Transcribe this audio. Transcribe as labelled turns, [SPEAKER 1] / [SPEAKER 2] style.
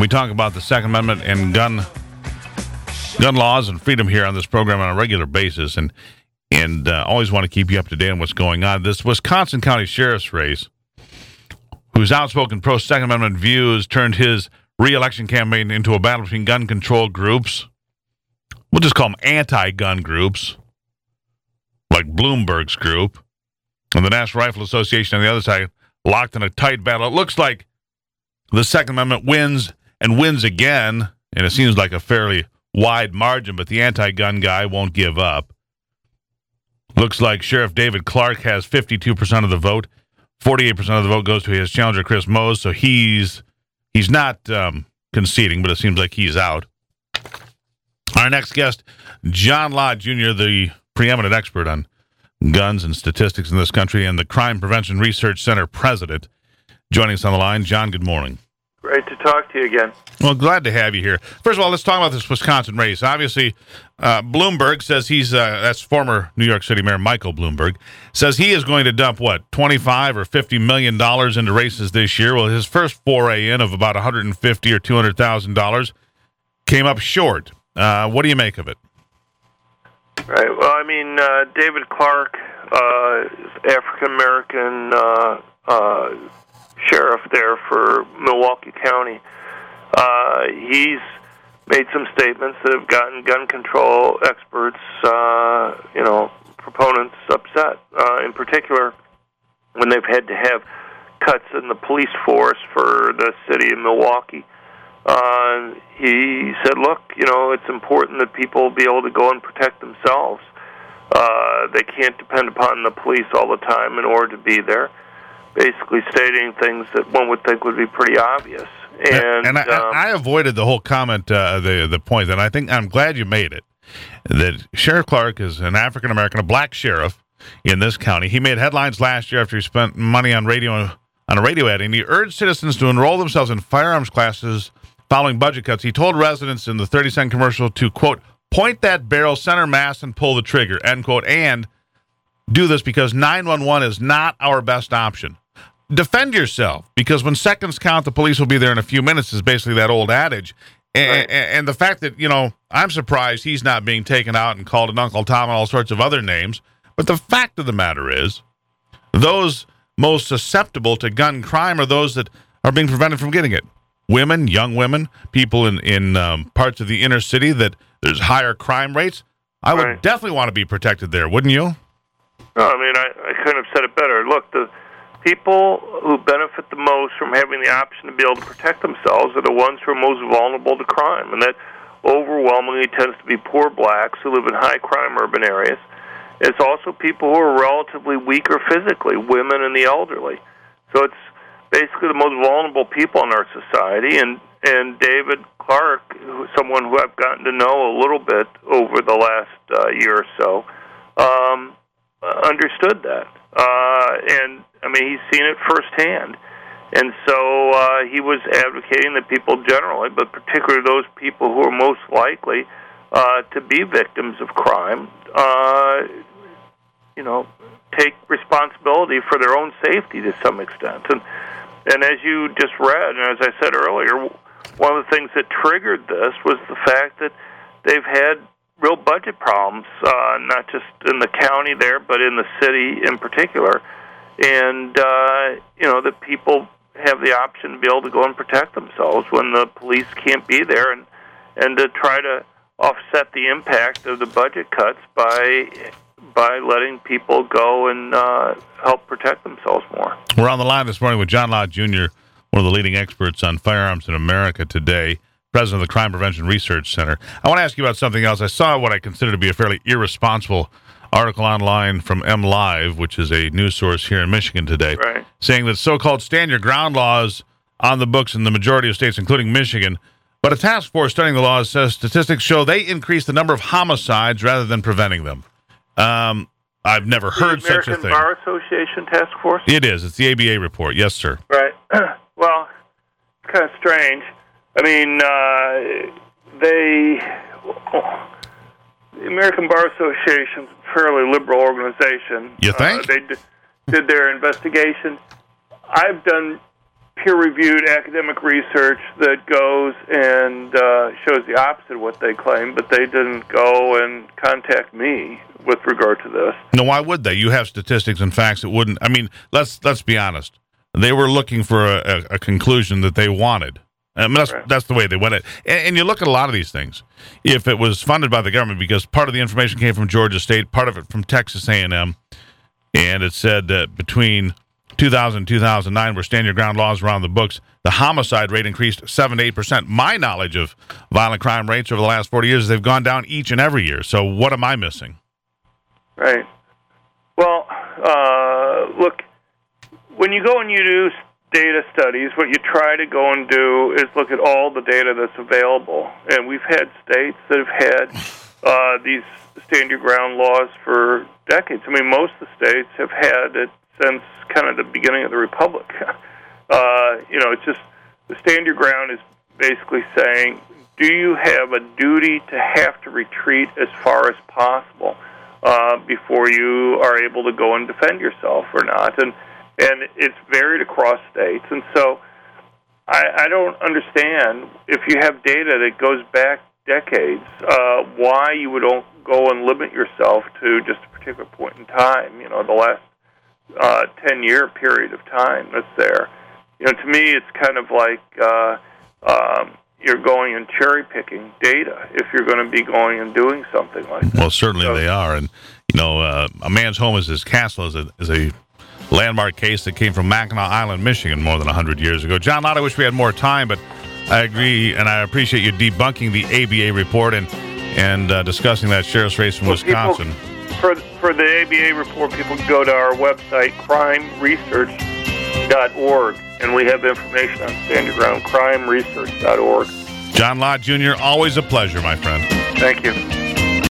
[SPEAKER 1] We talk about the Second Amendment and gun laws and freedom here on this program on a regular basis, and always want to keep you up to date on what's going on. This Wisconsin County Sheriff's race, whose outspoken pro-Second Amendment views turned his re-election campaign into a battle between gun control groups. We'll just call them anti-gun groups, like Bloomberg's group, and the National Rifle Association on the other side, locked in a tight battle. It looks like the Second Amendment wins and wins again, and it seems like a fairly wide margin, but the anti-gun guy won't give up. Looks like Sheriff David Clark has 52% of the vote. 48% of the vote goes to his challenger, Chris Mose, so he's not conceding, but it seems like he's out. Our next guest, John Lott Jr., the preeminent expert on guns and statistics in this country and the Crime Prevention Research Center president, joining us on the line. John, good morning.
[SPEAKER 2] Great to talk to you again.
[SPEAKER 1] Well, glad to have you here. First of all, let's talk about this Wisconsin race. Obviously, Bloomberg says that's former New York City Mayor Michael Bloomberg, says he is going to dump, $25 or $50 million into races this year. Well, his first foray in of about $150,000 or $200,000 came up short. What do you make of it?
[SPEAKER 2] Right. Well, I mean, David Clark, African-American sheriff there for Milwaukee County, he's made some statements that have gotten gun control experts, proponents upset. In particular, when they've had to have cuts in the police force for the city of Milwaukee. He said, look, it's important that people be able to go and protect themselves. They can't depend upon the police all the time in order to be there. Basically stating things that one would think would be pretty obvious. And
[SPEAKER 1] I avoided the whole comment, the point, and I think I'm glad you made it, that Sheriff Clark is an African-American, a black sheriff in this county. He made headlines last year after he spent money on a radio ad, and he urged citizens to enroll themselves in firearms classes following budget cuts. He told residents in the 30-second commercial to, quote, point that barrel center mass and pull the trigger, end quote, and do this because 911 is not our best option. Defend yourself, because when seconds count, the police will be there in a few minutes is basically that old adage. And the fact that, I'm surprised he's not being taken out and called an Uncle Tom and all sorts of other names. But the fact of the matter is, those most susceptible to gun crime are those that are being prevented from getting it. Women, young women, people in parts of the inner city that there's higher crime rates. I would definitely want to be protected there, wouldn't you?
[SPEAKER 2] No, I mean, I couldn't have said it better. Look, the people who benefit the most from having the option to be able to protect themselves are the ones who are most vulnerable to crime, and that overwhelmingly tends to be poor blacks who live in high-crime urban areas. It's also people who are relatively weaker physically, women and the elderly. So it's basically the most vulnerable people in our society, and David Clark, someone who I've gotten to know a little bit over the last year or so, understood that. And, I mean, he's seen it firsthand. And so he was advocating that people generally, but particularly those people who are most likely to be victims of crime, take responsibility for their own safety to some extent. And as you just read, and as I said earlier, one of the things that triggered this was the fact that they've had real budget problems, not just in the county there, but in the city in particular. And, that people have the option to be able to go and protect themselves when the police can't be there, and to try to offset the impact of the budget cuts by letting people go and help protect themselves more.
[SPEAKER 1] We're on the line this morning with John Lott Jr., one of the leading experts on firearms in America today, president of the Crime Prevention Research Center. I want to ask you about something else. I saw what I consider to be a fairly irresponsible article online from MLive, which is a news source here in Michigan today, saying that so-called stand-your-ground laws on the books in the majority of states, including Michigan, but a task force studying the laws says statistics show they increase the number of homicides rather than preventing them. I've never heard such a thing.
[SPEAKER 2] The American Bar Association task force?
[SPEAKER 1] It is. It's the ABA report. Yes, sir.
[SPEAKER 2] Right. Well, it's kind of strange. I mean, the American Bar Association is a fairly liberal organization.
[SPEAKER 1] You think?
[SPEAKER 2] They did their investigation. I've done peer-reviewed academic research that goes and shows the opposite of what they claim, but they didn't go and contact me with regard to this.
[SPEAKER 1] No, why would they? You have statistics and facts that wouldn't. I mean, let's be honest. They were looking for a conclusion that they wanted. I mean, that's the way they went it. And you look at a lot of these things. If it was funded by the government, because part of the information came from Georgia State, part of it from Texas A&M, and it said that between 2000 and 2009, where stand your ground laws were on the books, the homicide rate increased 7 to 8%. My knowledge of violent crime rates over the last 40 years is they've gone down each and every year. So what am I missing?
[SPEAKER 2] Right. Well, look, when you go and you do data studies, what you try to go and do is look at all the data that's available. And we've had states that have had these stand your ground laws for decades. I mean, most of the states have had it since kind of the beginning of the Republic. It's just the stand your ground is basically saying, do you have a duty to have to retreat as far as possible before you are able to go and defend yourself or not? And it's varied across states. And so I don't understand, if you have data that goes back decades, why you would go and limit yourself to just a particular point in time, the last 10-year period of time that's there. To me, it's kind of like you're going and cherry-picking data if you're going to be going and doing something like that.
[SPEAKER 1] Well, certainly they are. And, a man's home is his castle is a landmark case that came from Mackinac Island, Michigan, more than 100 years ago. John Lott, I wish we had more time, but I agree, and I appreciate you debunking the ABA report and discussing that sheriff's race in Wisconsin.
[SPEAKER 2] For the ABA report, people can go to our website, crimeresearch.org, and we have information on Stand Your Ground, crimeresearch.org.
[SPEAKER 1] John Lott, Jr., always a pleasure, my friend.
[SPEAKER 2] Thank you.